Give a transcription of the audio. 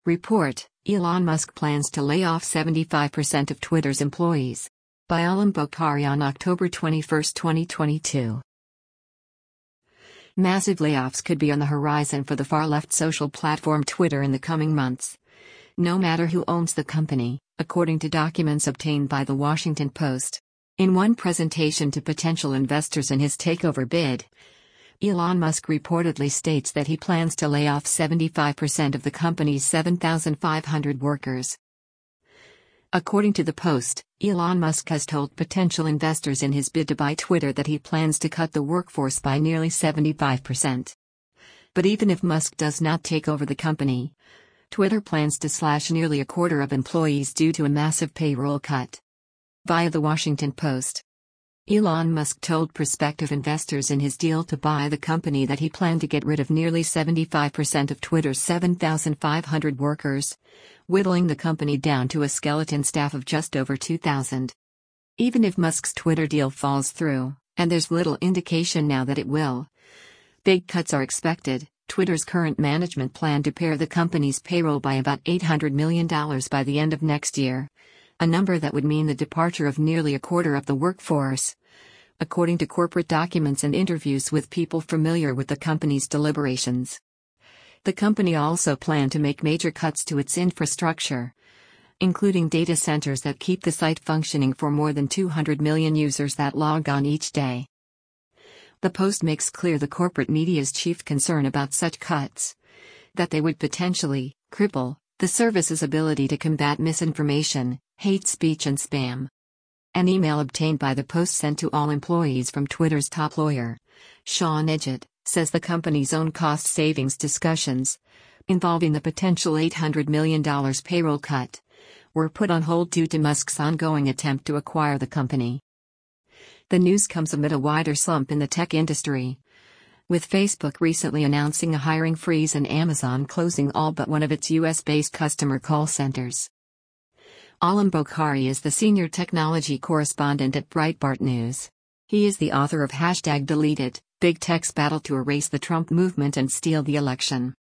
Report: Elon Musk plans to lay off 75% of Twitter's employees. By Alam Bokhari on October 21, 2022. Massive layoffs could be on the horizon for the far-left social platform Twitter in the coming months. No matter who owns the company, according to documents obtained by The Washington Post. In one presentation to potential investors in his takeover bid, Elon Musk reportedly states that he plans to lay off 75% of the company's 7,500 workers. According to the Post, Elon Musk has told potential investors in his bid to buy Twitter that he plans to cut the workforce by nearly 75%. But even if Musk does not take over the company, Twitter plans to slash nearly a quarter of employees due to a massive payroll cut. Via The Washington Post, Elon Musk told prospective investors in his deal to buy the company that he planned to get rid of nearly 75% of Twitter's 7,500 workers, whittling the company down to a skeleton staff of just over 2,000. Even if Musk's Twitter deal falls through, and there's little indication now that it will, big cuts are expected. Twitter's current management planned to pare the company's payroll by about $800 million by the end of next year, a number that would mean the departure of nearly a quarter of the workforce, according to corporate documents and interviews with people familiar with the company's deliberations. The company also planned to make major cuts to its infrastructure, including data centers that keep the site functioning for more than 200 million users that log on each day. The Post makes clear the corporate media's chief concern about such cuts: that they would potentially cripple the service's ability to combat misinformation, hate speech and spam. An email obtained by the Post sent to all employees from Twitter's top lawyer, Sean Edgett, says the company's own cost savings discussions, involving the potential $800 million payroll cut, were put on hold due to Musk's ongoing attempt to acquire the company. The news comes amid a wider slump in the tech industry, with Facebook recently announcing a hiring freeze and Amazon closing all but one of its US-based customer call centers. Alam Bokhari is the senior technology correspondent at Breitbart News. He is the author of #DeleteIt, Big Tech's Battle to Erase the Trump Movement and Steal the Election.